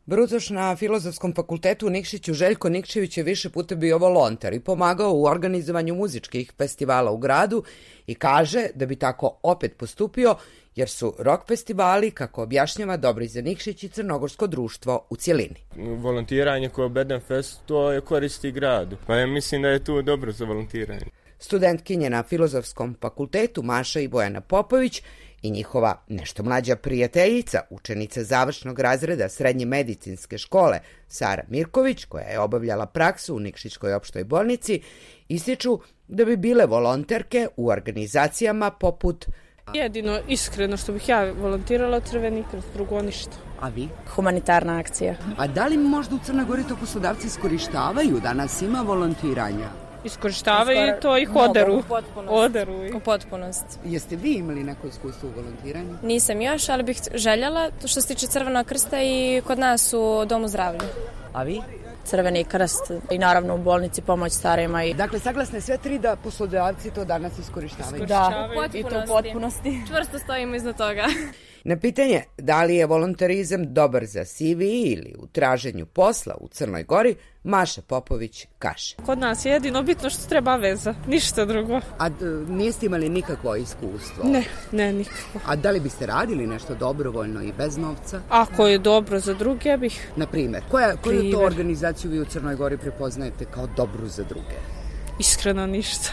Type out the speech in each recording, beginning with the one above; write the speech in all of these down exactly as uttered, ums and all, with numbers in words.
Brucoš na Filozofskom fakultetu u Nikšiću Željko Nikčević je više puta bio volonter i pomagao u organizovanju muzičkih festivala u gradu i kaže da bi tako opet postupio jer su rock festivali, kako objašnjava, dobri za Nikšić i crnogorsko društvo u cjelini. Volontiranje kao Beden Fest, to je koristi gradu, pa ja mislim da je tu dobro za volontiranje. Studentkinje na Filozofskom fakultetu Maša i Bojana Popović i njihova nešto mlađa prijateljica, učenica završnog razreda srednje medicinske škole Sara Mirković, koja je obavljala praksu u Nikšićkoj opštoj bolnici, ističu da bi bile volonterke u organizacijama poput... Jedino iskreno što bih ja volontirala Crveni krst, drugo ništa. A vi? Humanitarna akcija. A da li možda u Crnoj Gori to poslodavci iskorištavaju? Danas ima volontiranja. Iskorištavaju to i oderu. U potpunosti. Oderu. U potpunosti. Jeste vi imali neko iskustvo u volontiranju? Nisam još, ali bih željela, što se tiče Crvenog krsta i kod nas u Domu zdravlja. A vi? Crveni krst i naravno u bolnici pomoć starima. I... Dakle, saglasne sve tri da poslodavci to danas iskorištavaju. Da, i to u potpunosti. Čvrsto stojimo iza toga. Na pitanje da li je volontarizam dobar za C V ili u traženju posla u Crnoj Gori, Maša Popović kaže. Kod nas je jedino bitno što treba veza, ništa drugo. A d- niste imali nikakvo iskustvo? Ne, ne, nikako. A da li biste radili nešto dobrovoljno i bez novca? Ako je dobro za druge, bih... Na primjer, koja, koju to organizaciju vi u Crnoj Gori prepoznajete kao dobru za druge? Iskreno ništa.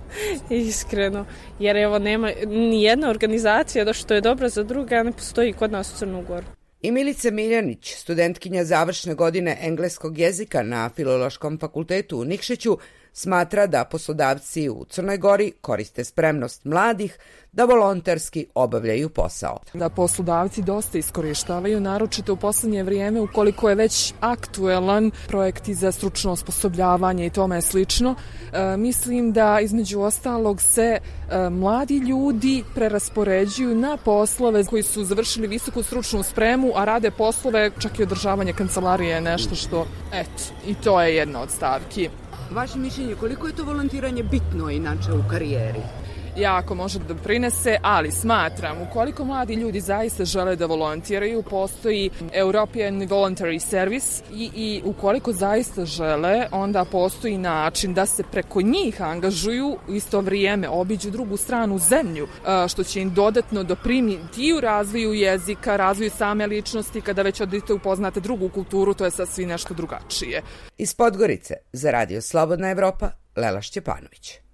Iskreno, jer evo nema ni jedna organizacija da što je dobra za druge, a ne postoji kod nas u Crnu Goru. I Milica Miljanić, studentkinja završne godine engleskog jezika na Filološkom fakultetu u Nikšiću, smatra da poslodavci u Crnoj Gori koriste spremnost mladih da volonterski obavljaju posao. Da poslodavci dosta iskorištavaju, naročito u poslednje vrijeme ukoliko je već aktuelan projekti za stručno osposobljavanje i tome slično. E, mislim da između ostalog se e, mladi ljudi preraspoređuju na poslove koji su završili visoku stručnu spremu, a rade poslove, čak i održavanje kancelarije je nešto što, eto, i to je jedna od stavki. Vaše mišljenje, koliko je to volontiranje bitno inače u karijeri? Jako može da doprinese, ali smatram, ukoliko mladi ljudi zaista žele da volontiraju, postoji European Voluntary Service i, i ukoliko zaista žele, onda postoji način da se preko njih angažuju u isto vrijeme, obiđu drugu stranu zemlju, što će im dodatno doprinijeti u razvoju jezika, razvoju same ličnosti, kada već odite upoznate drugu kulturu, to je sasvim nešto drugačije. Iz Podgorice za Radio Slobodna Evropa, Lela Šćepanović.